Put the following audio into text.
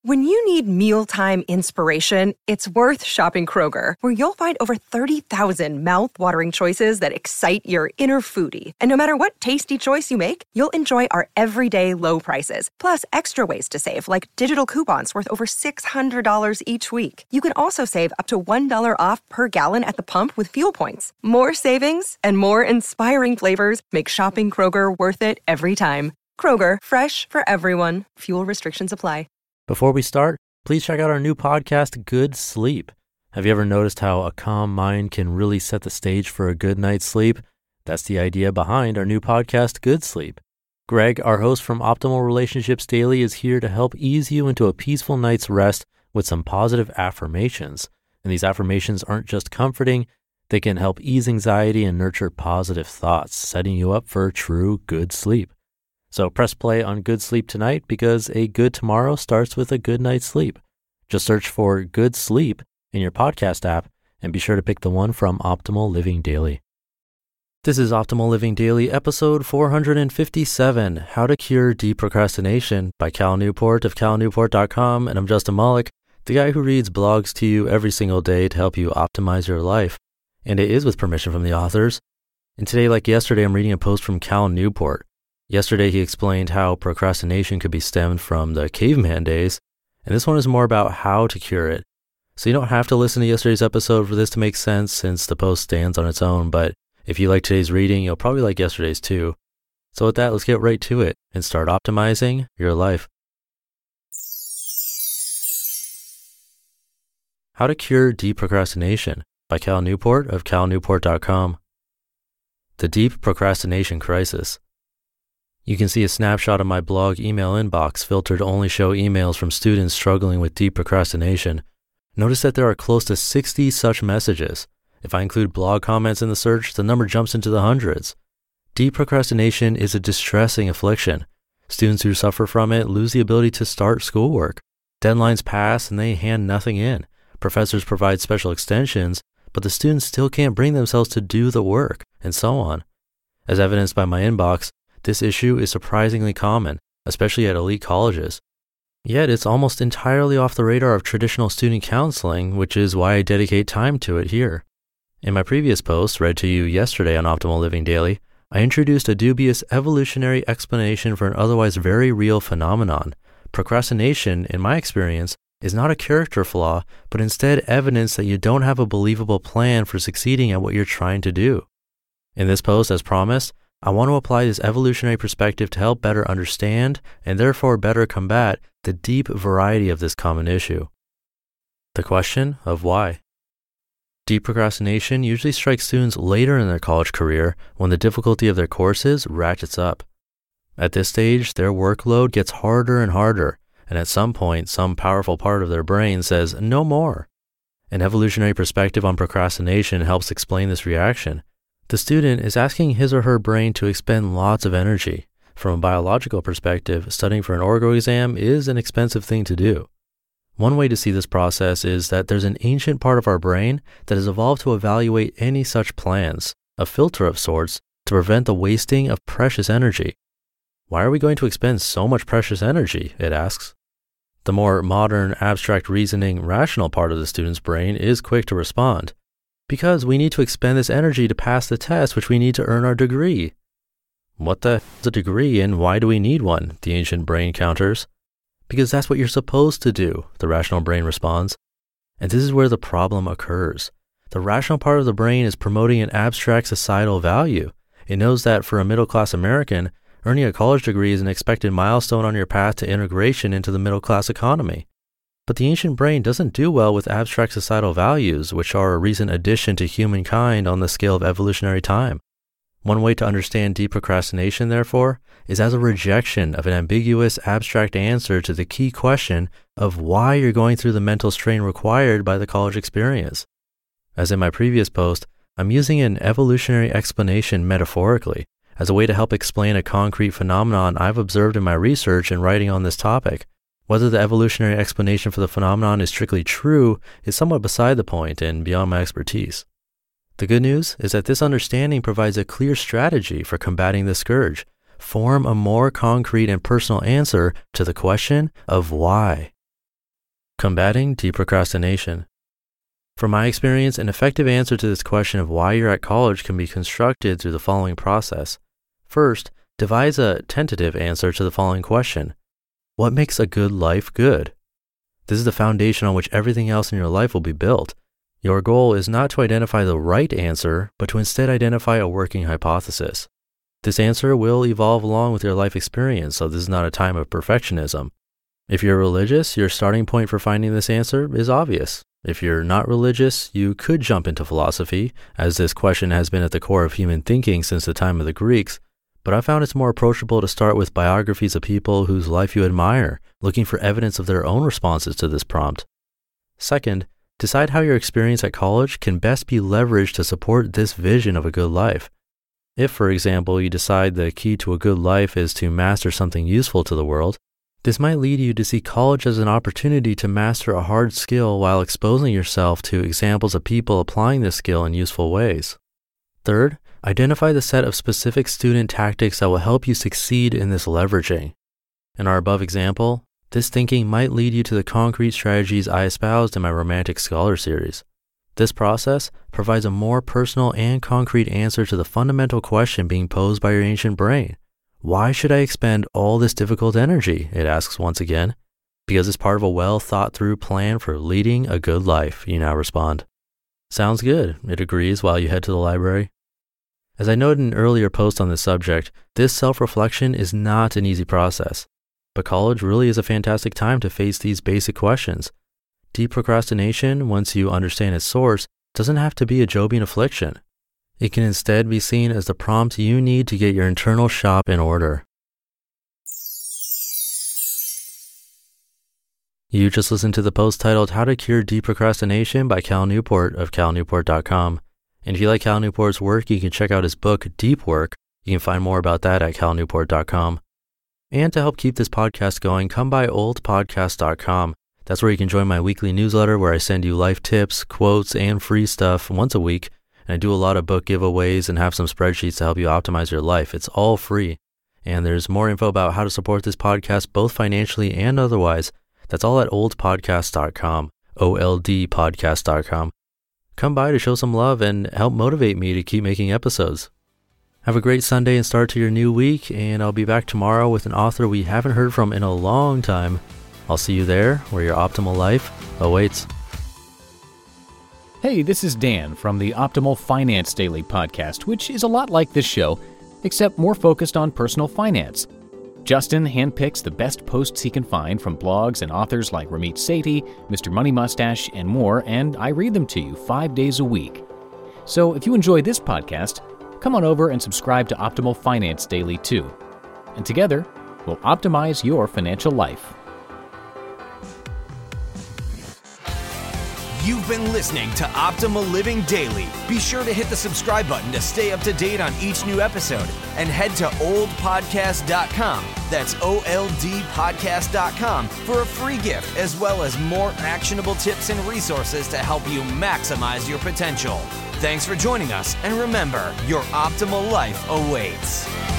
When you need mealtime inspiration, it's worth shopping Kroger, where you'll find over 30,000 mouth-watering choices that excite your inner foodie. And no matter what tasty choice you make, you'll enjoy our everyday low prices, plus extra ways to save, like digital coupons worth over $600 each week. You can also save up to $1 off per gallon at the pump with fuel points. More savings and more inspiring flavors make shopping Kroger worth it every time. Kroger, fresh for everyone. Fuel restrictions apply. Before we start, please check out our new podcast, Good Sleep. Have you ever noticed how a calm mind can really set the stage for a good night's sleep? That's the idea behind our new podcast, Good Sleep. Greg, our host from Optimal Relationships Daily, is here to help ease you into a peaceful night's rest with some positive affirmations. And these affirmations aren't just comforting, they can help ease anxiety and nurture positive thoughts, setting you up for true good sleep. So press play on Good Sleep tonight, because a good tomorrow starts with a good night's sleep. Just search for Good Sleep in your podcast app and be sure to pick the one from Optimal Living Daily. This is Optimal Living Daily, episode 457, How to Cure Deep Procrastination by Cal Newport of calnewport.com. And I'm Justin Malik, the guy who reads blogs to you every single day to help you optimize your life. And it is with permission from the authors. And today, like yesterday, I'm reading a post from Cal Newport. Yesterday, he explained how procrastination could be stemmed from the caveman days, and this one is more about how to cure it. So you don't have to listen to yesterday's episode for this to make sense, since the post stands on its own, but if you like today's reading, you'll probably like yesterday's too. So with that, let's get right to it and start optimizing your life. How to Cure Deep Procrastination by Cal Newport of calnewport.com. The Deep Procrastination Crisis. You can see a snapshot of my blog email inbox filtered to only show emails from students struggling with deep procrastination. Notice that there are close to 60 such messages. If I include blog comments in the search, the number jumps into the hundreds. Deep procrastination is a distressing affliction. Students who suffer from it lose the ability to start schoolwork. Deadlines pass and they hand nothing in. Professors provide special extensions, but the students still can't bring themselves to do the work, and so on. As evidenced by my inbox, this issue is surprisingly common, especially at elite colleges. Yet it's almost entirely off the radar of traditional student counseling, which is why I dedicate time to it here. In my previous post, read to you yesterday on Optimal Living Daily, I introduced a dubious evolutionary explanation for an otherwise very real phenomenon. Procrastination, in my experience, is not a character flaw, but instead evidence that you don't have a believable plan for succeeding at what you're trying to do. In this post, as promised, I want to apply this evolutionary perspective to help better understand and therefore better combat the deep variety of this common issue. The question of why. Deep procrastination usually strikes students later in their college career when the difficulty of their courses ratchets up. At this stage, their workload gets harder and harder, and at some point, some powerful part of their brain says, no more. An evolutionary perspective on procrastination helps explain this reaction. The student is asking his or her brain to expend lots of energy. From a biological perspective, studying for an orgo exam is an expensive thing to do. One way to see this process is that there's an ancient part of our brain that has evolved to evaluate any such plans, a filter of sorts, to prevent the wasting of precious energy. Why are we going to expend so much precious energy, it asks. The more modern, abstract reasoning, rational part of the student's brain is quick to respond. Because we need to expend this energy to pass the test, which we need to earn our degree. What the hell is a degree and why do we need one? The ancient brain counters. Because that's what you're supposed to do, the rational brain responds. And this is where the problem occurs. The rational part of the brain is promoting an abstract societal value. It knows that for a middle-class American, earning a college degree is an expected milestone on your path to integration into the middle-class economy. But the ancient brain doesn't do well with abstract societal values, which are a recent addition to humankind on the scale of evolutionary time. One way to understand deep procrastination, therefore, is as a rejection of an ambiguous, abstract answer to the key question of why you're going through the mental strain required by the college experience. As in my previous post, I'm using an evolutionary explanation metaphorically as a way to help explain a concrete phenomenon I've observed in my research and writing on this topic. Whether the evolutionary explanation for the phenomenon is strictly true is somewhat beside the point and beyond my expertise. The good news is that this understanding provides a clear strategy for combating the scourge. Form a more concrete and personal answer to the question of why. Combating deep procrastination. From my experience, an effective answer to this question of why you're at college can be constructed through the following process. First, devise a tentative answer to the following question. What makes a good life good? This is the foundation on which everything else in your life will be built. Your goal is not to identify the right answer, but to instead identify a working hypothesis. This answer will evolve along with your life experience, so this is not a time of perfectionism. If you're religious, your starting point for finding this answer is obvious. If you're not religious, you could jump into philosophy, as this question has been at the core of human thinking since the time of the Greeks, but I found it's more approachable to start with biographies of people whose life you admire, looking for evidence of their own responses to this prompt. Second, decide how your experience at college can best be leveraged to support this vision of a good life. If, for example, you decide the key to a good life is to master something useful to the world, this might lead you to see college as an opportunity to master a hard skill while exposing yourself to examples of people applying this skill in useful ways. Third, identify the set of specific student tactics that will help you succeed in this leveraging. In our above example, this thinking might lead you to the concrete strategies I espoused in my Romantic Scholar series. This process provides a more personal and concrete answer to the fundamental question being posed by your ancient brain. Why should I expend all this difficult energy? It asks once again. Because it's part of a well thought through plan for leading a good life, you now respond. Sounds good, it agrees while you head to the library. As I noted in an earlier post on this subject, this self-reflection is not an easy process. But college really is a fantastic time to face these basic questions. Deep procrastination, once you understand its source, doesn't have to be a Jobian affliction. It can instead be seen as the prompt you need to get your internal shop in order. You just listened to the post titled How to Cure Deep Procrastination by Cal Newport of calnewport.com. And if you like Cal Newport's work, you can check out his book, Deep Work. You can find more about that at calnewport.com. And to help keep this podcast going, come by oldpodcast.com. That's where you can join my weekly newsletter where I send you life tips, quotes, and free stuff once a week. And I do a lot of book giveaways and have some spreadsheets to help you optimize your life. It's all free. And there's more info about how to support this podcast, both financially and otherwise. That's all at oldpodcast.com, oldpodcast.com. Come by to show some love and help motivate me to keep making episodes. Have a great Sunday and start to your new week, and I'll be back tomorrow with an author we haven't heard from in a long time. I'll see you there, where your optimal life awaits. Hey, this is Dan from the Optimal Finance Daily podcast, which is a lot like this show, except more focused on personal finance. Justin handpicks the best posts he can find from blogs and authors like Ramit Sethi, Mr. Money Mustache, and more, and I read them to you 5 days a week. So if you enjoy this podcast, come on over and subscribe to Optimal Finance Daily too. And together, we'll optimize your financial life. You've been listening to Optimal Living Daily. Be sure to hit the subscribe button to stay up to date on each new episode and head to oldpodcast.com. That's oldpodcast.com for a free gift as well as more actionable tips and resources to help you maximize your potential. Thanks for joining us, and remember, your optimal life awaits.